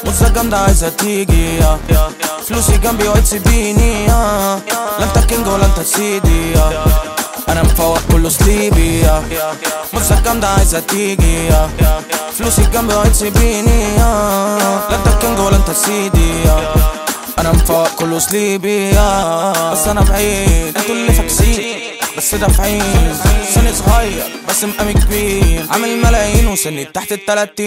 موزة جامدة عايزة تيجي فلوسي جنبي وهتسيبيني لا انت كينج ولا انت سيدي انا مفوق كله سليبي موزة جامدة عايزة تيجي فلوسي جنبي وهتسيبيني لا انت كينج ولا انت سيدي انا مفوق كله سليبي بس انا بعيد انتوا اللي فاكسين بس دافعين سني صغير بس مقامي كبير عامل ملايين وسني تحت ال30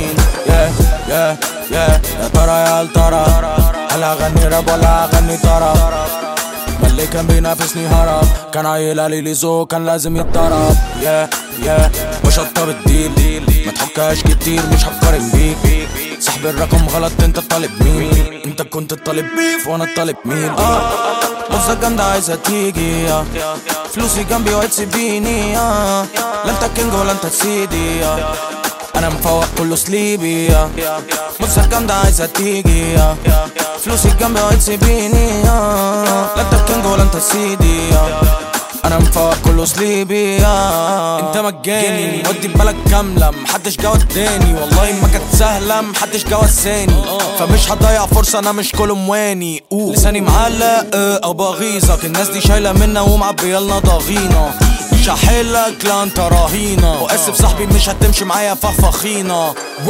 يا ترى يا هل ترى هل اغني راب ولا اغني طرب ما اللي كان بينافسني هرب كان عيل قالي لي ذوق كان لازم يتضرب مش هطلب الديل ما تحكاش كتير مش هقارن بيك صاحب الرقم غلط انت الطالب مين انت كنت الطالب بيف وانا الطالب مين موزة جامدة عايزة تيجي فلوسي جنبي وهتسيبيني لا انت كينج ولا انت سيدي انا مفوق كله سليبي موزة جامدة عايزة تيجي فلوسي جنبي وهتسيبيني لا انت كينج ولا انت سيدي انا مفوق كله سليبي انت مجاني ودي ببالك كاملة محدش جوا التاني والله ما كانت سهلة محدش جوا الثاني فمش هضيع فرصة انا مش كله مواني لساني معلق او بغيظك الناس دي شايلة منا ومعبيالنا ضغينة مش هحلك لا انت رهينة واسف صاحبي مش هتمشي معايا فخفخينة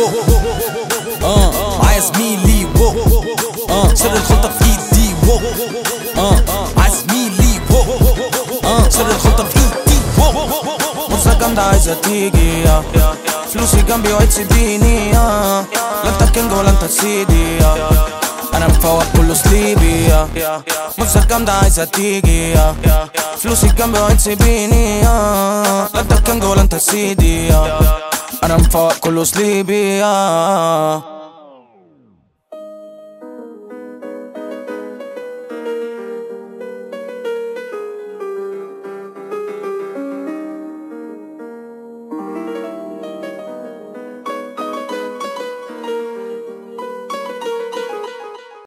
معايا زميلي سر الخلطة في ايدي معايا زميلي سر الخلطة في ايدي موزة جامدة عايزة تيجي فلوسي جنبي وهتسيبيني لا انت كينج ولا انت سيدي انا مفوق كله سليبي موزة جامدة عايزة تيجي فلوسي جنبي وهتسيبيني لا انت كينج ولا انت سيدي انا مفوق كله سليبي